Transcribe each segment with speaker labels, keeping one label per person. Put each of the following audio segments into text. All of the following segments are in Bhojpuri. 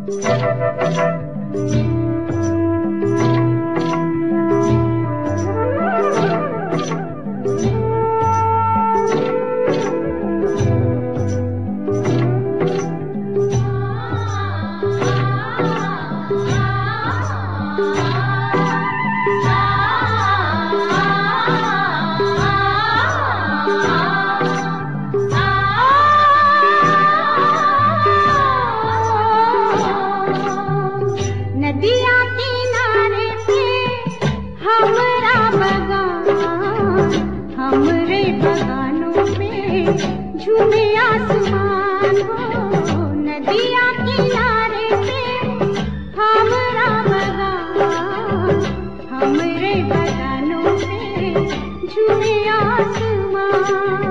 Speaker 1: झूमे आसमान हो, नदिया किनारे पे हमरा बगान, हमरे बगानों पे झूमे आसमान।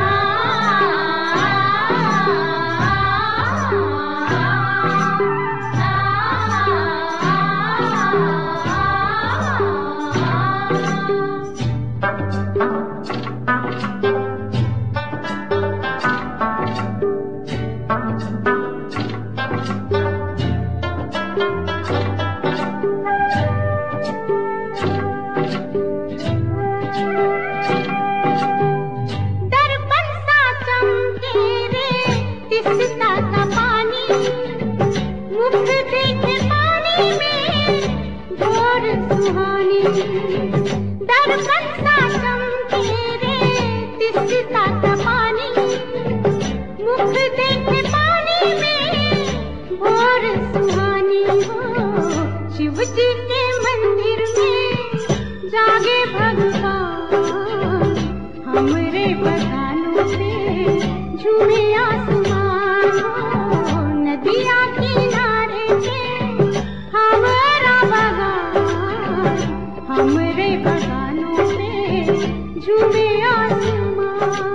Speaker 1: दर्पण सा चमके रे तिस्ता का पानी, मुख देखे पानी में भोर सुहानी हो। शिव जी के मंदिर में जागे भगवान, हमरे बगानों पे झूमे आसमान हो, नदिया किनारे पे हमारा बगान, हमरे बगानों पे झूमे आसमान।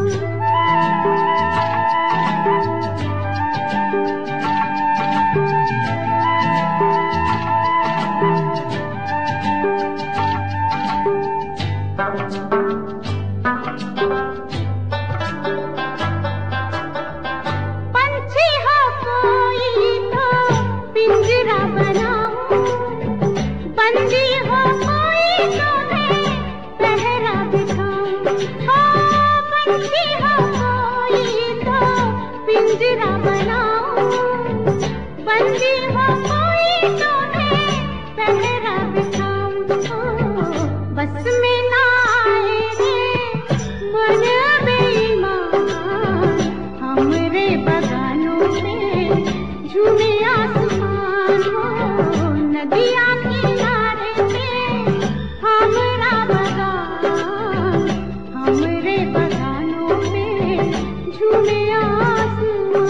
Speaker 1: पंछी हो कोई तो पिंजरा बनाओ, बंदी हो कोई तो मैं पहरा दिखाऊं। पंछी हो कोई तो पिंजरा बनाओ, बंदी हो कोई तो मैं पहरा दिखाऊं। बस में ना आए रे मन बेईमान, हमरे बगानों पे झूमे आसमान हो, नदिया किनारे पे हमारा बगान, हमरे बगानों पे झूमे आसमान।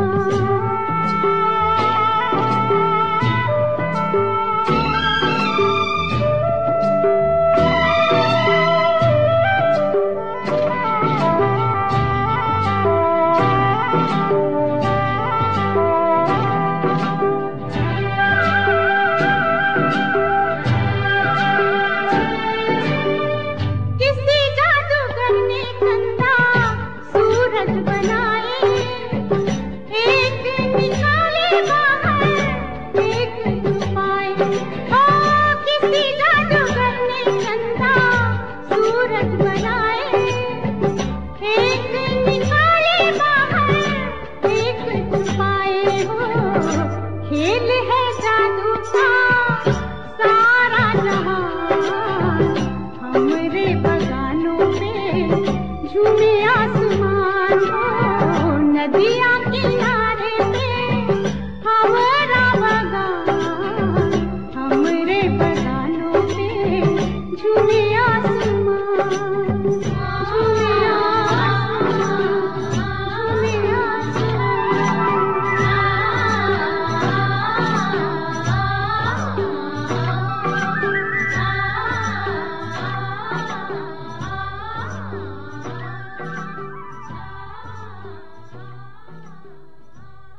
Speaker 1: किसी जादूगर ने चंदा सूरज बनाए, एक निकाले बाहर एक छुपाए। किसी जादूगर ने चंदा सूरज बनाए, एक निकाले बाहर एक छुपाए। हो खेल है जादू का सारा जहान, हमरे बगानों पे झूमे आसमान हो, नदिया किनारे पे हमारा बगान, हमरे बगानों पे झूमे